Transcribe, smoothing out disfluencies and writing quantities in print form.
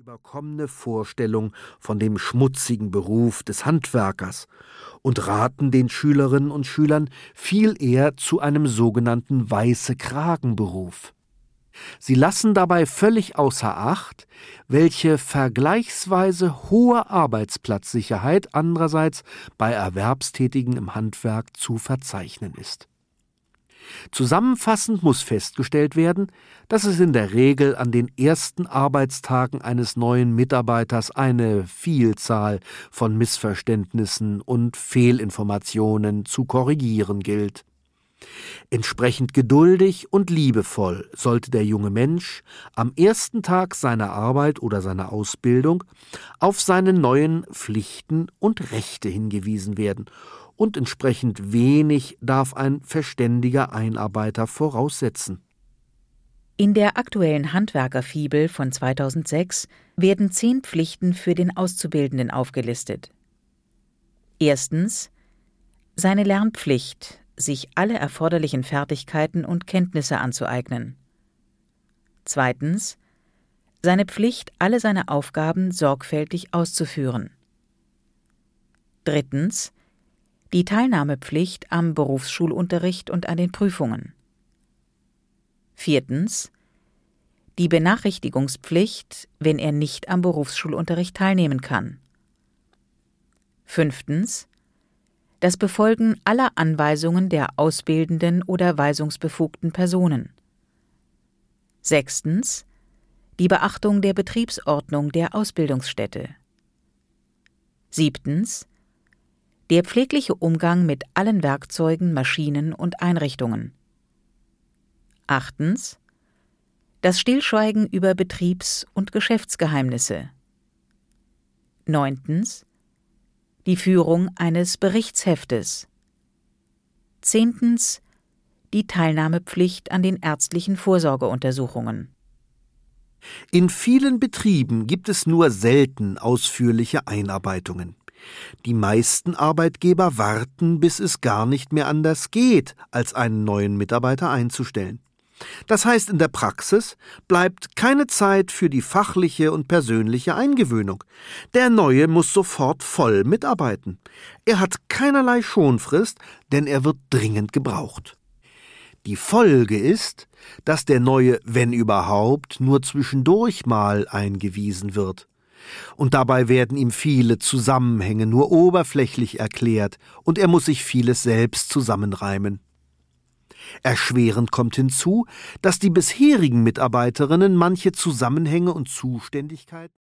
überkommene Vorstellung von dem schmutzigen Beruf des Handwerkers und raten den Schülerinnen und Schülern viel eher zu einem sogenannten Weiße-Kragen-Beruf. Sie lassen dabei völlig außer Acht, welche vergleichsweise hohe Arbeitsplatzsicherheit andererseits bei Erwerbstätigen im Handwerk zu verzeichnen ist. Zusammenfassend muss festgestellt werden, dass es in der Regel an den ersten Arbeitstagen eines neuen Mitarbeiters eine Vielzahl von Missverständnissen und Fehlinformationen zu korrigieren gilt. Entsprechend geduldig und liebevoll sollte der junge Mensch am ersten Tag seiner Arbeit oder seiner Ausbildung auf seine neuen Pflichten und Rechte hingewiesen werden, und entsprechend wenig darf ein verständiger Einarbeiter voraussetzen. In der aktuellen Handwerkerfibel von 2006 werden 10 Pflichten für den Auszubildenden aufgelistet. Erstens: seine Lernpflicht, sich alle erforderlichen Fertigkeiten und Kenntnisse anzueignen. Zweitens: seine Pflicht, alle seine Aufgaben sorgfältig auszuführen. Drittens: die Teilnahmepflicht am Berufsschulunterricht und an den Prüfungen. Viertens: die Benachrichtigungspflicht, wenn er nicht am Berufsschulunterricht teilnehmen kann. Fünftens: das Befolgen aller Anweisungen der ausbildenden oder weisungsbefugten Personen. Sechstens: die Beachtung der Betriebsordnung der Ausbildungsstätte. Siebtens: der pflegliche Umgang mit allen Werkzeugen, Maschinen und Einrichtungen. Achtens: das Stillschweigen über Betriebs- und Geschäftsgeheimnisse. Neuntens: die Führung eines Berichtsheftes. Zehntens: die Teilnahmepflicht an den ärztlichen Vorsorgeuntersuchungen. In vielen Betrieben gibt es nur selten ausführliche Einarbeitungen. Die meisten Arbeitgeber warten, bis es gar nicht mehr anders geht, als einen neuen Mitarbeiter einzustellen. Das heißt, in der Praxis bleibt keine Zeit für die fachliche und persönliche Eingewöhnung. Der Neue muss sofort voll mitarbeiten. Er hat keinerlei Schonfrist, denn er wird dringend gebraucht. Die Folge ist, dass der Neue, wenn überhaupt, nur zwischendurch mal eingewiesen wird. Und dabei werden ihm viele Zusammenhänge nur oberflächlich erklärt und er muss sich vieles selbst zusammenreimen. Erschwerend kommt hinzu, dass die bisherigen Mitarbeiterinnen manche Zusammenhänge und Zuständigkeiten